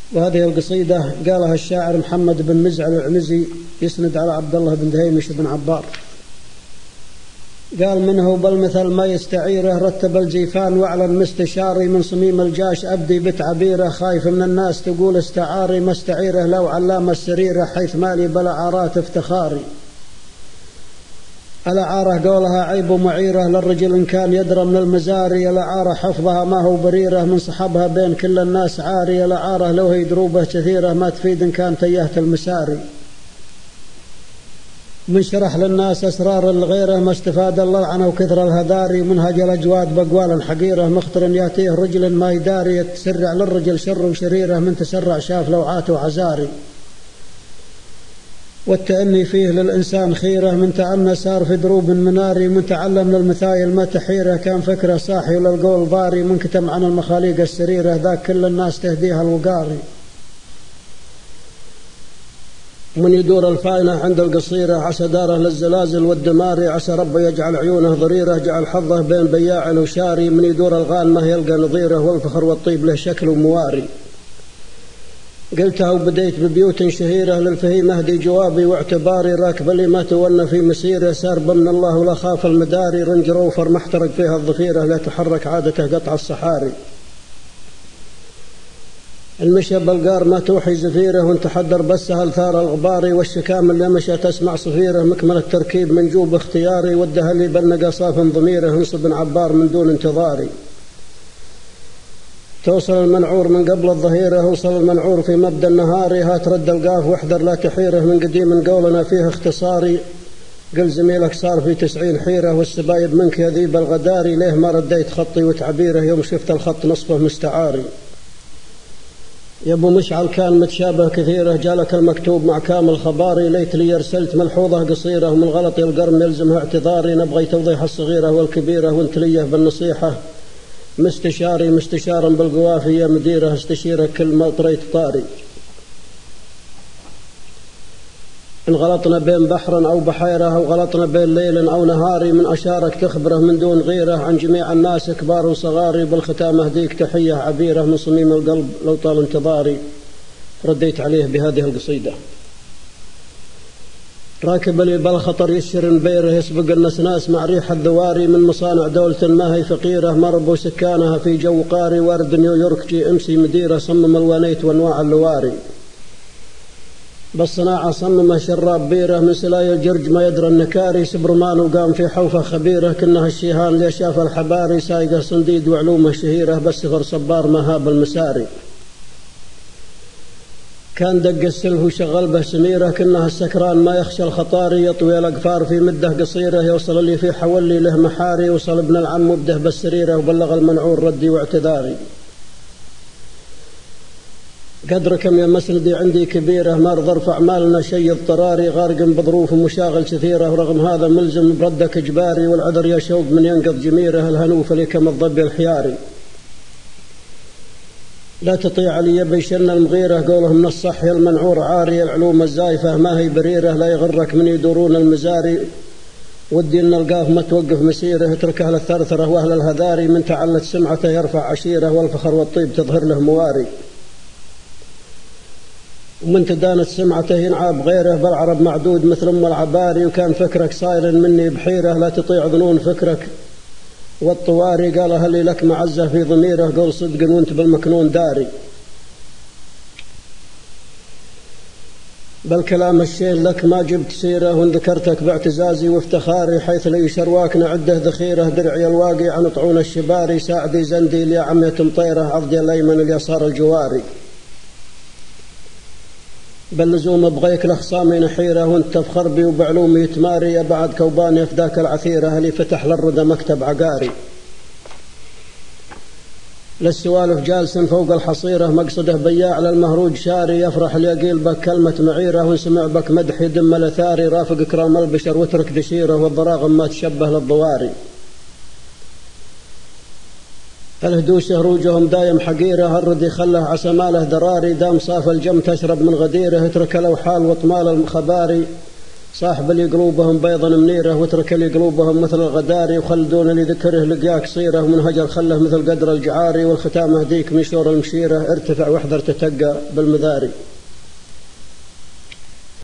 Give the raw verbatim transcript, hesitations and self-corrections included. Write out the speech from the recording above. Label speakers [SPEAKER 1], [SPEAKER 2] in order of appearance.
[SPEAKER 1] وهذه القصيدة قالها الشاعر محمد بن مزعل العنزي يسند على عبد الله بن دهيمش بن عبار. قال منه بالمثل ما يستعيره رتب الجيفان واعلن مستشاري من صميم الجاش أبدي بتعبيره خايف من الناس تقول استعاري ما استعيره لو علام السريرة حيث مالي بلا عارات افتخاري. الأعارة قولها عيب معيرة للرجل إن كان يدرى من المزاري. الأعارة حفظها ما هو بريرة من صحبها بين كل الناس عاري. الأعارة لو هي دروبة كثيرة ما تفيد إن كان تيهت المساري. من شرح للناس أسرار الغيره ما استفاد الله عنه وكثر الهذاري. منهج الأجواد بقوال حقيرة مخطر ياتيه رجل ما يداري. يتسرع للرجل شر وشريرة من تسرع شاف لوعاته عزاري. والتأني فيه للإنسان خيرة من تأنى صار في دروب مناري. من تعلم للمثايل ما تحيره كان فكره صاحي وللقول ضاري. من كتم عن المخاليق السريرة ذاك كل الناس تهديها الوقاري. من يدور الفاينة عند القصيرة عسى داره للزلازل والدمار. عسى رب يجعل عيونه ضريرة جعل حظه بين بياع وشاري. من يدور الغانمة يلقى نظيره والفخر والطيب له شكل ومواري. قلتها وبديت ببيوت شهيرة للفهيم أهدي جوابي واعتباري. راكب اللي ما تولى في مسيره سار بمن الله ولا خاف المداري. رنج روفر محترق فيها الظفيرة لا تحرك عادته قطع الصحاري. المشى بالقار ما توحي زفيره وانت حدر بسها الثار الغباري. والشكام اللي مشى تسمع صفيره مكمل التركيب منجوب اختياري. ودها اللي بلنقى صاف ضميره انصب عبار من دون انتظاري. توصل المنعور من قبل الظهيرة وصل المنعور في مبدأ النهاري. هات رد القاف واحذر لا تحيره من قديم قولنا فيه اختصاري. قل زميلك صار في تسعين حيرة والسبايب منك يذيب الغداري. ليه ما رديت خطي وتعبيره يوم شفت الخط نصفه مستعاري. يا ابو مشعل كان متشابه كثيره جالك المكتوب مع كامل خباري. ليت لي ارسلت ملحوظه قصيره ومن غلطي القرن يلزمها اعتذاري. نبغي توضيح الصغيره والكبيره وانت ليه بالنصيحه مستشاري. مستشارا بالقوافي يا مديره استشيرك كل ما طريت طاري. إن غلطنا بين بحر أو بحيرة أو غلطنا بين ليل أو نهاري. من أشارك تخبره من دون غيره عن جميع الناس كبار وصغاري. بالختام أهديك تحية عبيرة من صميم القلب لو طال انتظاري. رديت عليه بهذه القصيدة. راكب لي بالخطر يشر بيره يسبق النسناس مع ريح الذواري. من مصانع دولة ما هي فقيرة مربو سكانها في جو قاري. وارد نيويورك جي امسي مديرة صمم الوانيت وانواع اللواري. بالصناعة صمم شراب بيره من سلايا الجرج ما يدرى النكاري. سبرمان وقام في حوفة خبيرة كنها الشيهان لي شاف الحباري. سايقة صنديد وعلومه شهيرة بس غر صبار ما هاب المساري. كان دق السلف وشغل به سميرة كنها السكران ما يخشى الخطاري. يطوي الأقفار في مده قصيرة يوصل اللي في حولي له محاري. وصل ابن العم وبده بالسريرة وبلغ المنعور ردي واعتذاري. قدركم يا مسندي عندي كبيرة ما رضى ارفع مالنا شي اضطراري. غارق بظروف ومشاغل كثيرة ورغم هذا ملزم بردك إجباري. والعذر يا شوق من ينقض جميره الهنوف لكم الضب الحياري. لا تطيع علي بيشن المغيرة قوله من الصح يا المنعور عاري. العلوم الزايفة ما هي بريرة لا يغرك من يدورون المزاري. ودي ان القاف ما توقف مسيره اترك اهل الثرثرة واهل الهذاري. من تعلت سمعته يرفع عشيره والفخر والطيب تظهر له مواري. ومن تدانت سمعته ينعاب غيره بالعرب معدود مثل ام العباري. وكان فكرك صاير مني بحيره لا تطيع ظنون فكرك والطواري. قال هل لك معزه في ضميره قول صدق وانت بالمكنون داري. بل كلام الشيل لك ما جبت سيره وان ذكرتك باعتزازي وافتخاري. حيث لي شرواك نعده ذخيره درعي الواقي عن طعون الشباري. ساعدي زندي يا عمية مطيره عضدي الايمن اليسار الجواري. بل لزوم بغيك لخصامي نحيره وانت تفخر بي وبعلومي يتماري. بعد كوبان يفداك العثيره هلي فتح للردى مكتب عقاري. للسوالف جالس فوق الحصيره مقصده بياع للمهروج شاري. يفرح اليقيل بك كلمه معيره وانسمع بك مدح يدم الاثاري. رافق كرام البشر واترك دشيره والضراغم ما تشبه للضواري. الهدوش هروجهم دايم حقيره الردي خله عسى ماله دراري. دام صاف الجم تشرب من غديره اترك لو حال وطمال الخباري. صاحب لي قلوبهم بيضا منيرة واترك لي قلوبهم مثل الغداري وخلدون لذكره لقياك صيرة ومن هجر خله مثل قدر الجعاري والختام اهديك من شور المشيرة ارتفع واحذر تتقى بالمذاري.